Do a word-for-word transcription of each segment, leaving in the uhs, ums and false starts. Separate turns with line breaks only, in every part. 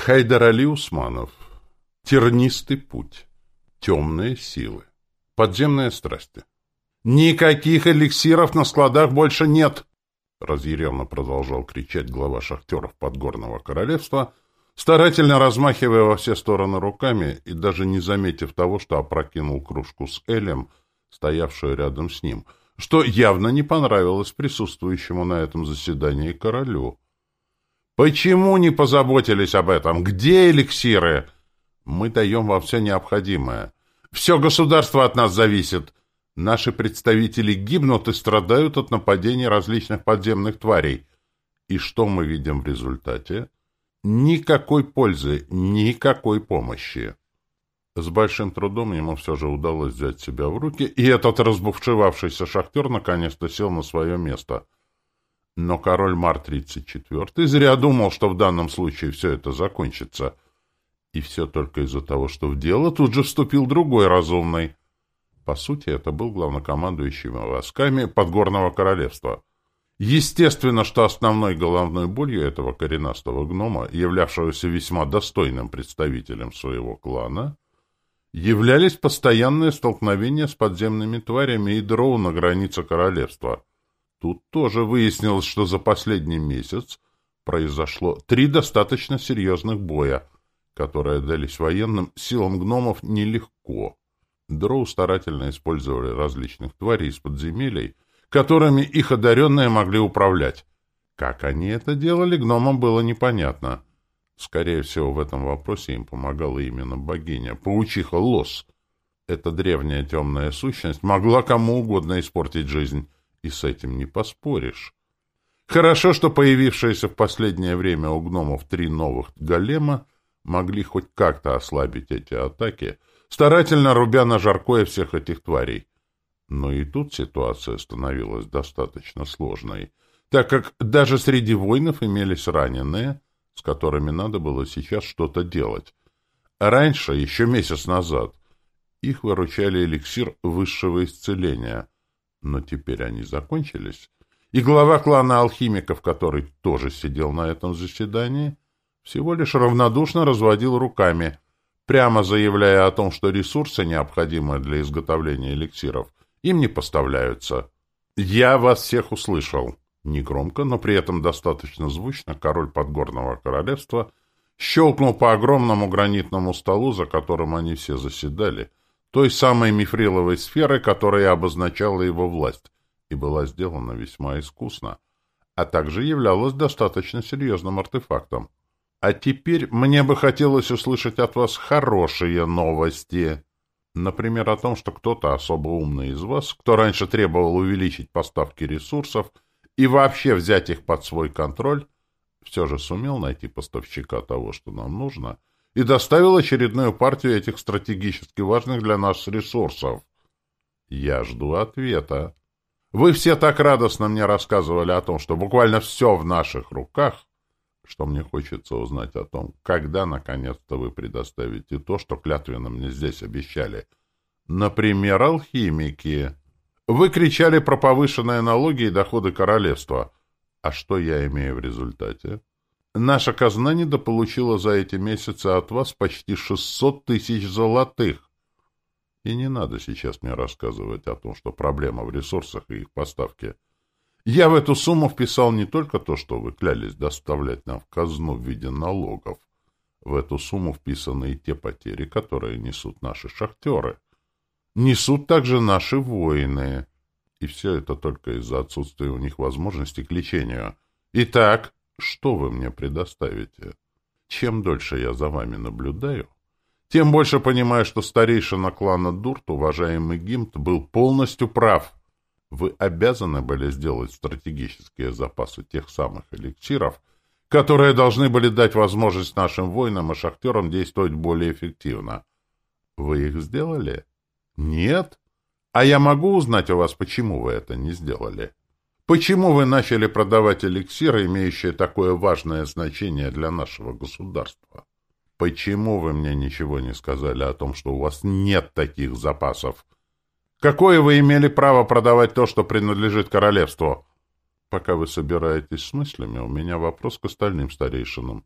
Хайдар Али Усманов. Тернистый путь. Темные силы. Подземные страсти. «Никаких эликсиров на складах больше нет!» разъяренно продолжал кричать глава шахтеров Подгорного Королевства, старательно размахивая во все стороны руками и даже не заметив того, что опрокинул кружку с элем, стоявшую рядом с ним, что явно не понравилось присутствующему на этом заседании королю. «Почему не позаботились об этом? Где эликсиры? Мы даем вам все необходимое. Все государство от нас зависит. Наши представители гибнут и страдают от нападений различных подземных тварей. И что мы видим в результате? Никакой пользы, никакой помощи». С большим трудом ему все же удалось взять себя в руки, и этот разбушевавшийся шахтер наконец-то сел на свое место. Но король Мар тридцать четвёртый зря думал, что в данном случае все это закончится. И все только из-за того, что в дело тут же вступил другой разумный. По сути, это был главнокомандующий войсками Подгорного Королевства. Естественно, что основной головной болью этого коренастого гнома, являвшегося весьма достойным представителем своего клана, являлись постоянные столкновения с подземными тварями и дроу на границе королевства. Тут тоже выяснилось, что за последний месяц произошло три достаточно серьезных боя, которые дались военным силам гномов нелегко. Дроу старательно использовали различных тварей из подземелий, которыми их одаренные могли управлять. Как они это делали, гномам было непонятно. Скорее всего, в этом вопросе им помогала именно богиня, паучиха Лос. Эта древняя темная сущность могла кому угодно испортить жизнь, и с этим не поспоришь. Хорошо, что появившиеся в последнее время у гномов три новых голема могли хоть как-то ослабить эти атаки, старательно рубя на жаркое всех этих тварей. Но и тут ситуация становилась достаточно сложной, так как даже среди воинов имелись раненые, с которыми надо было сейчас что-то делать. Раньше, еще месяц назад, их выручали эликсир высшего исцеления, но теперь они закончились, и глава клана алхимиков, который тоже сидел на этом заседании, всего лишь равнодушно разводил руками, прямо заявляя о том, что ресурсы, необходимые для изготовления эликсиров, им не поставляются. «Я вас всех услышал». Негромко, но при этом достаточно звучно король Подгорного Королевства щелкнул по огромному гранитному столу, за которым они все заседали, той самой мифриловой сферой, которая обозначала его власть, и была сделана весьма искусно, а также являлась достаточно серьезным артефактом. «А теперь мне бы хотелось услышать от вас хорошие новости. Например, о том, что кто-то особо умный из вас, кто раньше требовал увеличить поставки ресурсов и вообще взять их под свой контроль, все же сумел найти поставщика того, что нам нужно, и доставил очередную партию этих стратегически важных для нас ресурсов. Я жду ответа. Вы все так радостно мне рассказывали о том, что буквально все в наших руках, что мне хочется узнать о том, когда наконец-то вы предоставите то, что клятвенно мне здесь обещали. Например, алхимики. Вы кричали про повышенные налоги и доходы королевства. А что я имею в результате? Наша казна недополучила за эти месяцы от вас почти шестьсот тысяч золотых. И не надо сейчас мне рассказывать о том, что проблема в ресурсах и их поставке. Я в эту сумму вписал не только то, что вы клялись доставлять нам в казну в виде налогов. В эту сумму вписаны и те потери, которые несут наши шахтеры. Несут также наши воины. И все это только из-за отсутствия у них возможности к лечению. Итак, что вы мне предоставите? Чем дольше я за вами наблюдаю, тем больше понимаю, что старейшина клана Дурт, уважаемый Гимт, был полностью прав. Вы обязаны были сделать стратегические запасы тех самых эликсиров, которые должны были дать возможность нашим воинам и шахтерам действовать более эффективно. Вы их сделали? Нет? А я могу узнать у вас, почему вы это не сделали? Почему вы начали продавать эликсиры, имеющие такое важное значение для нашего государства? Почему вы мне ничего не сказали о том, что у вас нет таких запасов? Какое вы имели право продавать то, что принадлежит королевству? Пока вы собираетесь с мыслями, у меня вопрос к остальным старейшинам.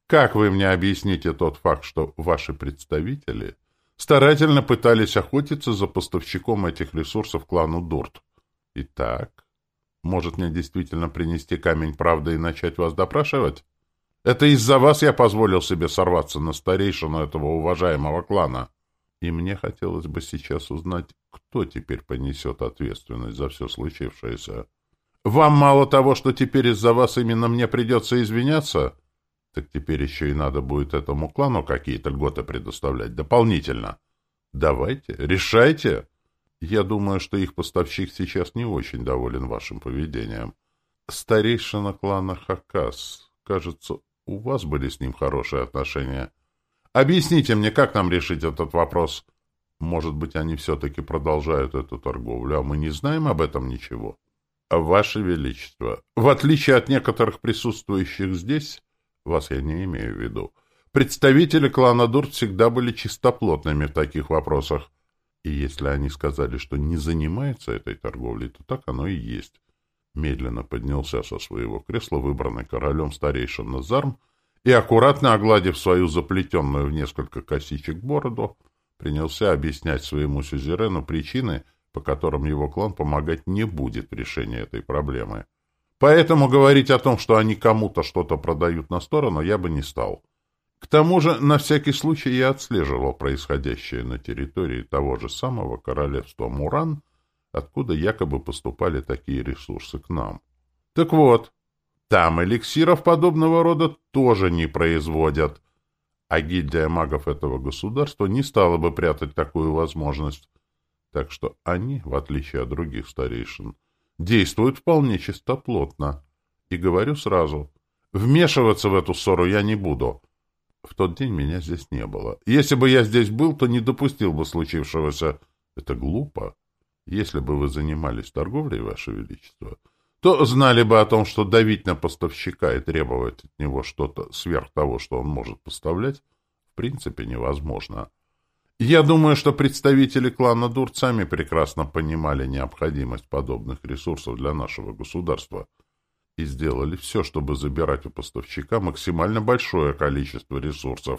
Как вы мне объясните тот факт, что ваши представители старательно пытались охотиться за поставщиком этих ресурсов клану Дурт? Итак, может мне действительно принести камень правды и начать вас допрашивать? Это из-за вас я позволил себе сорваться на старейшину этого уважаемого клана. И мне хотелось бы сейчас узнать, кто теперь понесет ответственность за все случившееся. Вам мало того, что теперь из-за вас именно мне придется извиняться, так теперь еще и надо будет этому клану какие-то льготы предоставлять дополнительно. Давайте, решайте. Я думаю, что их поставщик сейчас не очень доволен вашим поведением. Старейшина клана Хакас, кажется, у вас были с ним хорошие отношения. Объясните мне, как нам решить этот вопрос? Может быть, они все-таки продолжают эту торговлю, а мы не знаем об этом ничего? Ваше Величество, в отличие от некоторых присутствующих здесь, вас я не имею в виду, представители клана Дурт всегда были чистоплотными в таких вопросах. И если они сказали, что не занимаются этой торговлей, то так оно и есть. Медленно поднялся со своего кресла выбранный королем старейшина Зарм и, аккуратно огладив свою заплетенную в несколько косичек бороду, принялся объяснять своему сюзерену причины, по которым его клан помогать не будет в решении этой проблемы. Поэтому говорить о том, что они кому-то что-то продают на сторону, я бы не стал. К тому же, на всякий случай я отслеживал происходящее на территории того же самого королевства Муран, откуда якобы поступали такие ресурсы к нам. Так вот, там эликсиров подобного рода тоже не производят, а гильдия магов этого государства не стала бы прятать такую возможность. Так что они, в отличие от других старейшин, действуют вполне чистоплотно. И говорю сразу, вмешиваться в эту ссору я не буду. В тот день меня здесь не было. Если бы я здесь был, то не допустил бы случившегося. Это глупо. Если бы вы занимались торговлей, Ваше Величество, то знали бы о том, что давить на поставщика и требовать от него что-то сверх того, что он может поставлять, в принципе невозможно. Я думаю, что представители клана Дурт сами прекрасно понимали необходимость подобных ресурсов для нашего государства и сделали все, чтобы забирать у поставщика максимально большое количество ресурсов.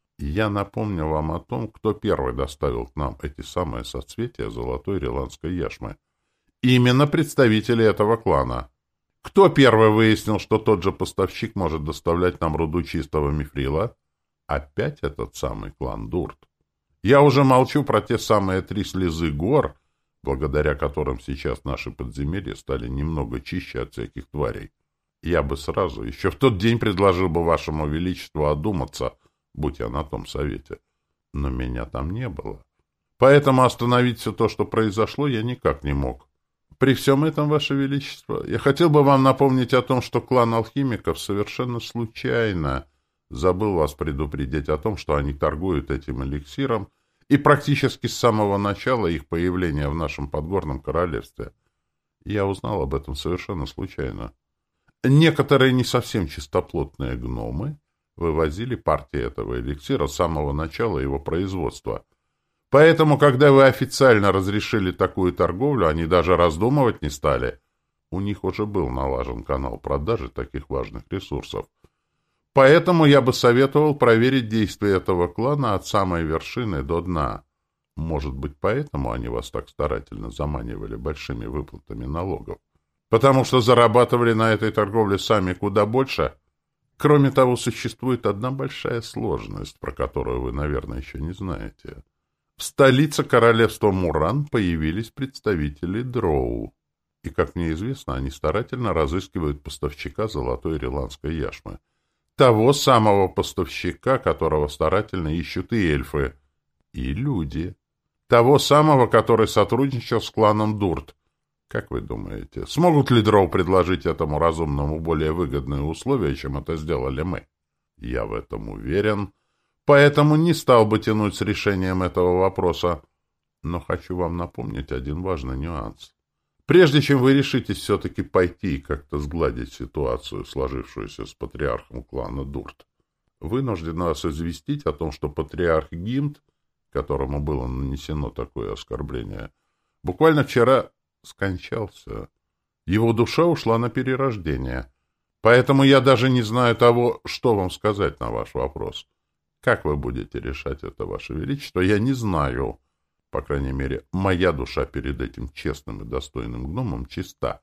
Я напомню вам о том, кто первый доставил к нам эти самые соцветия золотой риландской яшмы. Именно представители этого клана. Кто первый выяснил, что тот же поставщик может доставлять нам руду чистого мифрила? Опять этот самый клан Дурт. Я уже молчу про те самые три слезы гор, благодаря которым сейчас наши подземелья стали немного чище от всяких тварей. Я бы сразу, еще в тот день предложил бы вашему величеству одуматься, будь я на том совете. Но меня там не было. Поэтому остановить все то, что произошло, я никак не мог. При всем этом, ваше величество, я хотел бы вам напомнить о том, что клан алхимиков совершенно случайно забыл вас предупредить о том, что они торгуют этим эликсиром, и практически с самого начала их появления в нашем подгорном королевстве. Я узнал об этом совершенно случайно. Некоторые не совсем чистоплотные гномы вывозили партии этого эликсира с самого начала его производства. Поэтому, когда вы официально разрешили такую торговлю, они даже раздумывать не стали. У них уже был налажен канал продажи таких важных ресурсов. Поэтому я бы советовал проверить действия этого клана от самой вершины до дна. Может быть, поэтому они вас так старательно заманивали большими выплатами налогов? Потому что зарабатывали на этой торговле сами куда больше? Кроме того, существует одна большая сложность, про которую вы, наверное, еще не знаете. В столице королевства Муран появились представители Дроу. И, как мне известно, они старательно разыскивают поставщика золотой риландской яшмы. Того самого поставщика, которого старательно ищут и эльфы, и люди. Того самого, который сотрудничал с кланом Дурт. Как вы думаете, смогут ли Дроу предложить этому разумному более выгодные условия, чем это сделали мы? Я в этом уверен, поэтому не стал бы тянуть с решением этого вопроса. Но хочу вам напомнить один важный нюанс. Прежде чем вы решитесь все-таки пойти и как-то сгладить ситуацию, сложившуюся с патриархом клана Дурт, вынужден вас известить о том, что патриарх Гимт, которому было нанесено такое оскорбление, буквально вчера скончался. Его душа ушла на перерождение. Поэтому я даже не знаю того, что вам сказать на ваш вопрос. Как вы будете решать это, Ваше Величество, я не знаю. По крайней мере, моя душа перед этим честным и достойным гномом чиста.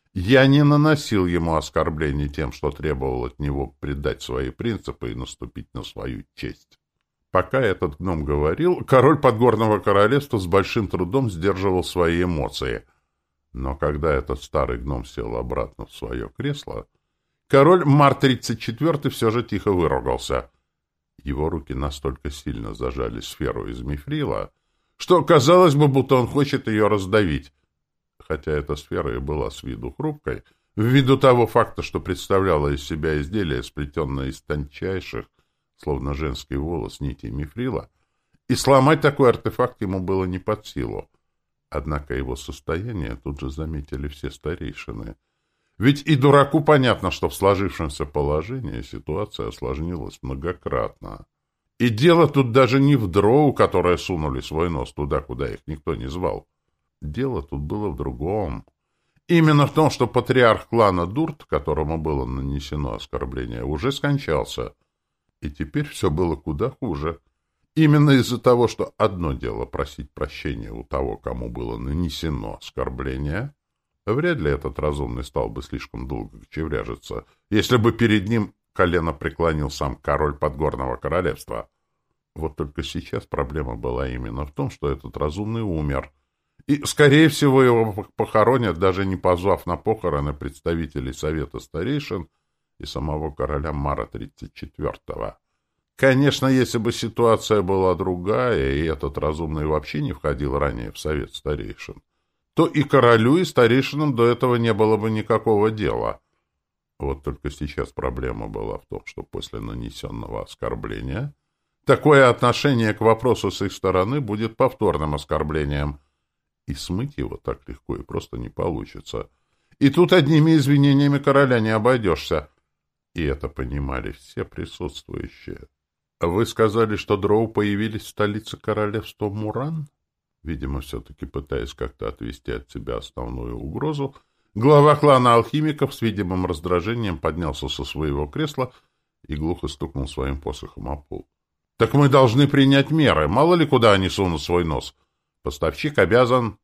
Я не наносил ему оскорблений тем, что требовал от него предать свои принципы и наступить на свою честь. Пока этот гном говорил, король Подгорного королевства с большим трудом сдерживал свои эмоции. Но когда этот старый гном сел обратно в свое кресло, король Мар тридцать четвёртый все же тихо выругался. Его руки настолько сильно зажали сферу из мифрила, что казалось бы, будто он хочет ее раздавить. Хотя эта сфера и была с виду хрупкой, ввиду того факта, что представляла из себя изделие, сплетенное из тончайших, словно женский волос, нитей мифрила, и сломать такой артефакт ему было не под силу. Однако его состояние тут же заметили все старейшины. Ведь и дураку понятно, что в сложившемся положении ситуация осложнилась многократно. И дело тут даже не в дроу, которые сунули свой нос туда, куда их никто не звал. Дело тут было в другом. Именно в том, что патриарх клана Дурт, которому было нанесено оскорбление, уже скончался. И теперь все было куда хуже. Именно из-за того, что одно дело просить прощения у того, кому было нанесено оскорбление, вряд ли этот разумный стал бы слишком долго кочевряжиться, если бы перед ним колено преклонил сам король Подгорного королевства. Вот только сейчас проблема была именно в том, что этот разумный умер, и, скорее всего, его похоронят, даже не позвав на похороны представителей Совета Старейшин и самого короля Мара тридцать четвёртого. Конечно, если бы ситуация была другая, и этот разумный вообще не входил ранее в Совет Старейшин, то и королю, и старейшинам до этого не было бы никакого дела. Вот только сейчас проблема была в том, что после нанесенного оскорбления такое отношение к вопросу с их стороны будет повторным оскорблением, и смыть его так легко и просто не получится. И тут одними извинениями короля не обойдешься. И это понимали все присутствующие. Вы сказали, что дроу появились в столице королевства Муран? Видимо, все-таки пытаясь как-то отвести от себя основную угрозу, глава клана алхимиков с видимым раздражением поднялся со своего кресла и глухо стукнул своим посохом о пол. — Так мы должны принять меры. Мало ли куда они сунут свой нос. Поставщик обязан...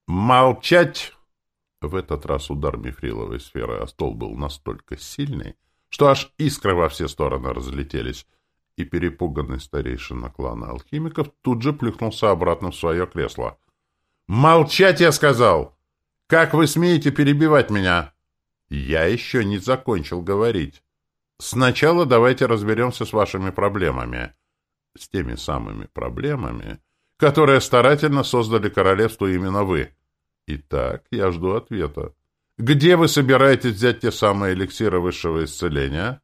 Молчать! В этот раз удар мифриловой сферы о стол был настолько сильный, что аж искры во все стороны разлетелись, и перепуганный старейшина клана алхимиков тут же плюхнулся обратно в свое кресло. «Молчать, я сказал! Как вы смеете перебивать меня?» «Я еще не закончил говорить. Сначала давайте разберемся с вашими проблемами. С теми самыми проблемами, которые старательно создали королевство именно вы. Итак, я жду ответа. Где вы собираетесь взять те самые эликсиры высшего исцеления?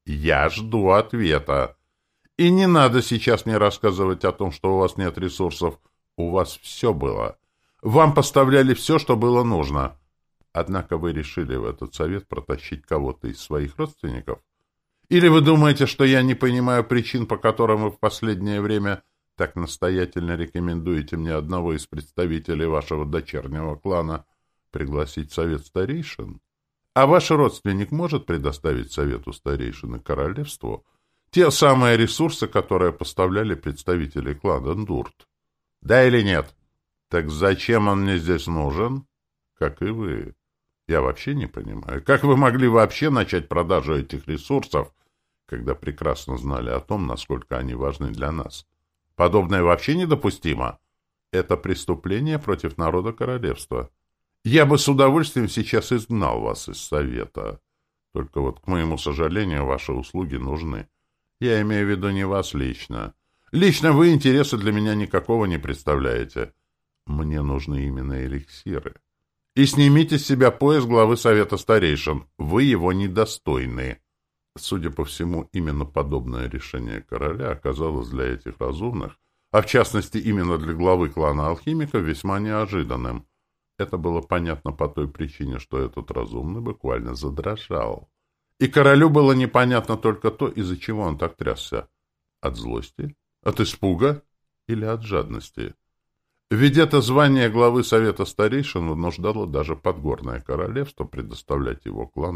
Я жду ответа. И не надо сейчас мне рассказывать о том, что у вас нет ресурсов. У вас все было. Вам поставляли все, что было нужно. Однако вы решили в этот совет протащить кого-то из своих родственников? Или вы думаете, что я не понимаю причин, по которым вы в последнее время так настоятельно рекомендуете мне одного из представителей вашего дочернего клана пригласить в совет старейшин? А ваш родственник может предоставить совету старейшин и королевству те самые ресурсы, которые поставляли представители клана Дурт? Да или нет? Так зачем он мне здесь нужен? Как и вы. Я вообще не понимаю, как вы могли вообще начать продажу этих ресурсов, когда прекрасно знали о том, насколько они важны для нас? Подобное вообще недопустимо. Это преступление против народа королевства. Я бы с удовольствием сейчас изгнал вас из совета. Только вот, к моему сожалению, ваши услуги нужны. Я имею в виду не вас лично. Лично вы интереса для меня никакого не представляете. Мне нужны именно эликсиры. И снимите с себя пояс главы Совета Старейшин. Вы его недостойны. Судя по всему, именно подобное решение короля оказалось для этих разумных, а в частности именно для главы клана алхимиков, весьма неожиданным. Это было понятно по той причине, что этот разумный буквально задрожал. И королю было непонятно только то, из-за чего он так трясся. От злости? От испуга? Или от жадности? Ведь это звание главы Совета Старейшин вынуждало даже Подгорное королевство предоставлять его клану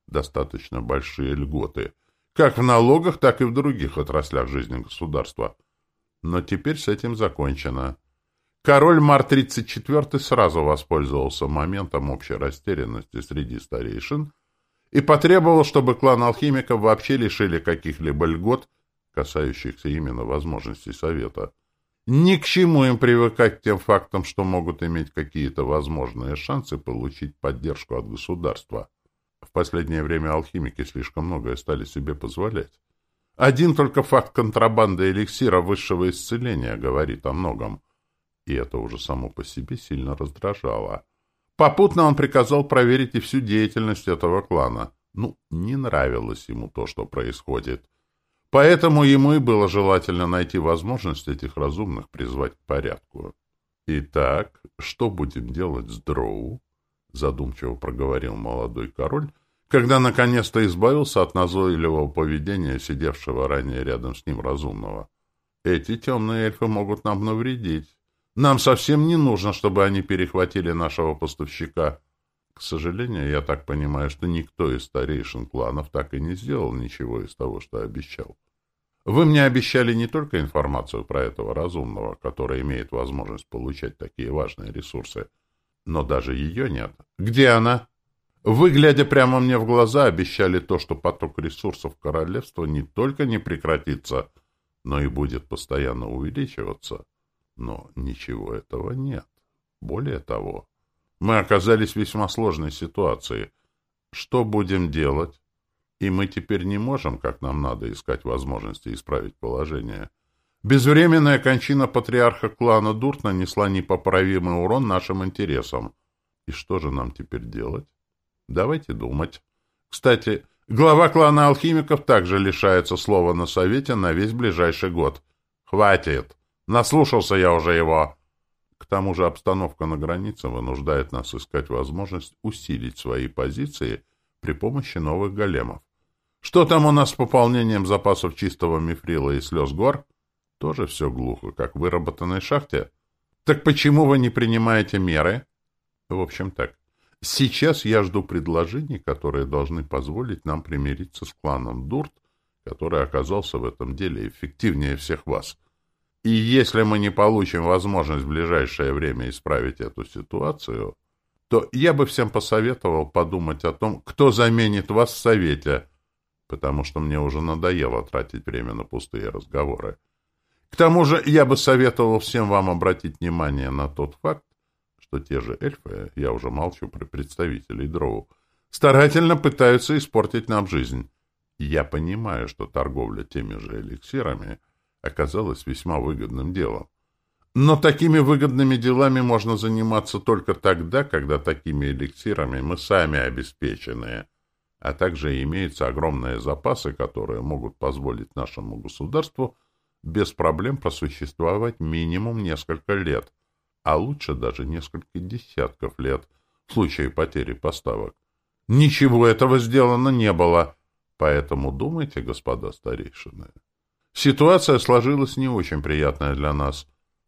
достаточно большие льготы, как в налогах, так и в других отраслях жизни государства. Но теперь с этим закончено. Король Мар тридцать четвёртый сразу воспользовался моментом общей растерянности среди старейшин и потребовал, чтобы клан алхимиков вообще лишили каких-либо льгот, касающихся именно возможностей совета. Ни к чему им привыкать к тем фактам, что могут иметь какие-то возможные шансы получить поддержку от государства. В последнее время алхимики слишком многое стали себе позволять. Один только факт контрабанды эликсира высшего исцеления говорит о многом. И это уже само по себе сильно раздражало. Попутно он приказал проверить и всю деятельность этого клана. Ну, не нравилось ему то, что происходит. Поэтому ему и было желательно найти возможность этих разумных призвать к порядку. «Итак, что будем делать с Дроу?» — задумчиво проговорил молодой король, когда наконец-то избавился от назойливого поведения сидевшего ранее рядом с ним разумного. «Эти темные эльфы могут нам навредить. Нам совсем не нужно, чтобы они перехватили нашего поставщика. К сожалению, я так понимаю, что никто из старейшин кланов так и не сделал ничего из того, что обещал. Вы мне обещали не только информацию про этого разумного, который имеет возможность получать такие важные ресурсы, но даже ее нет. Где она? Вы, глядя прямо мне в глаза, обещали то, что поток ресурсов королевства не только не прекратится, но и будет постоянно увеличиваться. Но ничего этого нет. Более того, мы оказались в весьма сложной ситуации. Что будем делать? И мы теперь не можем, как нам надо, искать возможности исправить положение. Безвременная кончина патриарха клана Дурт нанесла непоправимый урон нашим интересам. И что же нам теперь делать? Давайте думать. Кстати, глава клана алхимиков также лишается слова на совете на весь ближайший год. Хватит! Наслушался я уже его. К тому же обстановка на границе вынуждает нас искать возможность усилить свои позиции при помощи новых големов. Что там у нас с пополнением запасов чистого мифрила и слез гор? Тоже все глухо, как в выработанной шахте. Так почему вы не принимаете меры? В общем так, сейчас я жду предложений, которые должны позволить нам примириться с кланом Дурт, который оказался в этом деле эффективнее всех вас. И если мы не получим возможность в ближайшее время исправить эту ситуацию, то я бы всем посоветовал подумать о том, кто заменит вас в Совете, потому что мне уже надоело тратить время на пустые разговоры. К тому же я бы советовал всем вам обратить внимание на тот факт, что те же эльфы, я уже молчу про представителей Дроу, старательно пытаются испортить нам жизнь. Я понимаю, что торговля теми же эликсирами оказалось весьма выгодным делом. Но такими выгодными делами можно заниматься только тогда, когда такими эликсирами мы сами обеспечены, а также имеются огромные запасы, которые могут позволить нашему государству без проблем просуществовать минимум несколько лет, а лучше даже несколько десятков лет в случае потери поставок. Ничего этого сделано не было, поэтому думайте, господа старейшины. Ситуация сложилась не очень приятная для нас,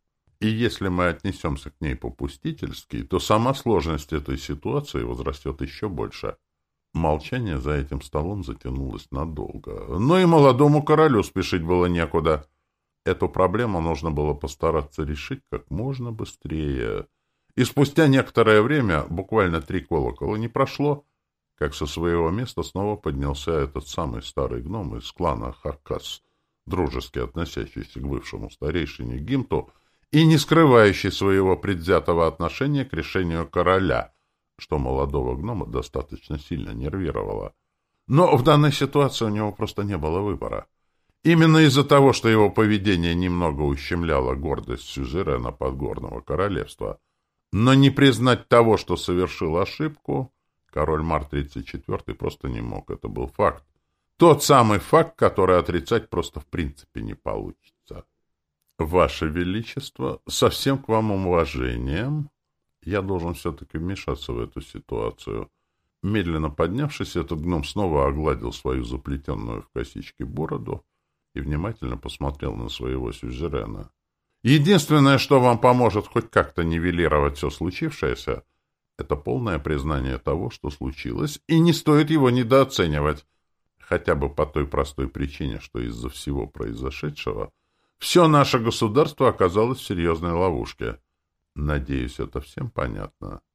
и если мы отнесемся к ней попустительски, то сама сложность этой ситуации возрастет еще больше. Молчание за этим столом затянулось надолго, но и молодому королю спешить было некуда. Эту проблему нужно было постараться решить как можно быстрее. И спустя некоторое время, буквально три колокола не прошло, как со своего места снова поднялся этот самый старый гном из клана Хаккас, дружески относящийся к бывшему старейшине Гимту и не скрывающий своего предвзятого отношения к решению короля, что молодого гнома достаточно сильно нервировало. Но в данной ситуации у него просто не было выбора. Именно из-за того, что его поведение немного ущемляло гордость сюзерена Подгорного королевства. Но не признать того, что совершил ошибку, король Мар тридцать четвёртый просто не мог. Это был факт. Тот самый факт, который отрицать просто в принципе не получится. Ваше Величество, со всем к вам уважением, я должен все-таки вмешаться в эту ситуацию. Медленно поднявшись, этот гном снова огладил свою заплетенную в косички бороду и внимательно посмотрел на своего сюзерена. Единственное, что вам поможет хоть как-то нивелировать все случившееся, Это полное признание того, что случилось, и не стоит его недооценивать. Хотя бы по той простой причине, что из-за всего произошедшего все наше государство оказалось в серьезной ловушке. Надеюсь, это всем понятно.